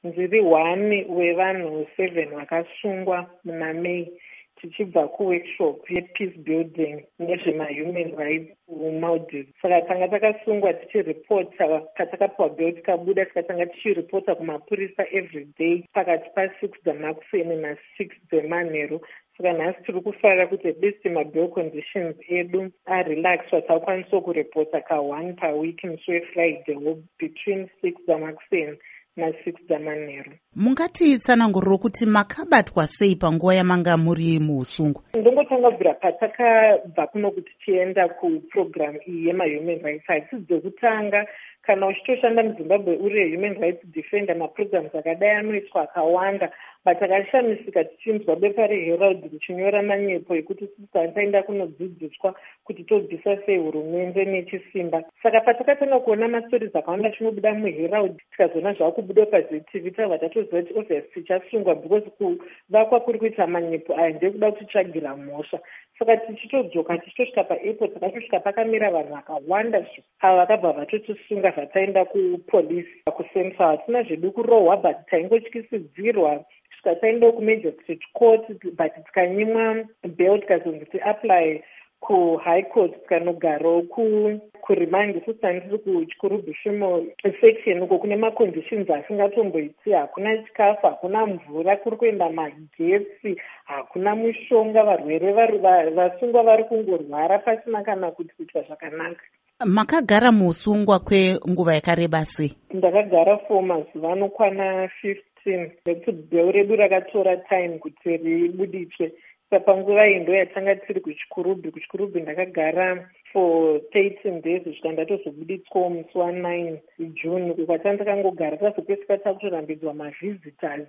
ndiri 1 wevanhu 7 vakasungwa muna May tichibva kuworkshop yepeace building nezvemahuman rights muMaldives. Saka tanga takasungwa tichiripota patakapiwa bail tikabuda tikatanga tichiripota kumapurisa every day pakati pa6 dzamakuseni na6 dzemanheru. Saka nhasi tiri kufarira kuti at least mabail conditions edu arelaxwa takwanisa kuripota ka1 paweek musi wefriday between 6 dzamakuseni na6 dzamanheru. Mungatitsanangurira kuti makabatwa sei panguva yamanga muri muusungwa? Ndongotanga kubvira patakabva kuno kuti tichienda kuprogram iyi yemahuman rights. Hatisi dzekutanga kana uchitoshanda muZimbabwe uri human rights defender, maprograms akadai anoitwa akawanda, but takashamisika tichinzwa bepa reHerald richinyora manyepo ekuti taenda kunodzidziswa kuti tobvisa sei hurumende nechisimba. Saka patakatanga kuona mastori akawanda chinobuda muHerald tikazoona zvaakubuda paZTV tabva tatoziva kuti obviously tichasungwa because kuvakwa kuri kuita manyepo aya ndekuda kutitsvagira mhosva. Saka tichitodzoka tichitosvika paairport takatosvika pakamira vanhu vakawanda ava vakabva vatotisunga zvataenda kupolisi kucentral. Hatina zvedu kurohwa but taingotyisidzirwa kusvika taenda kumagistrate court but tikanyimwa bail tikazonzi tiapply kuhigh court tikanogarawo kurimandi futi tiri kuchikurubushimo section uko kune maconditions asingatomboiti. Hakuna chikafu, hakuna mvura, kuri kuenda magetsi, hakuna mushonga. Varwere vasungwa vari kungorwara pasina kana kuti kuitwa zvakanaka. Makagara muusungwa kwenguva yakareba sei? Ndakagara for mazuva anokwana 15 nekuti bail redu rakatora time kuti ribuditswe. Panguva iyi ndo yatanga tiri kuchikurubi ndakagara for 13 days kusvika ndatozobuditswawo musi wa9 June. Kwatanga takangogara tazopesika takutorambidzwa mavisitors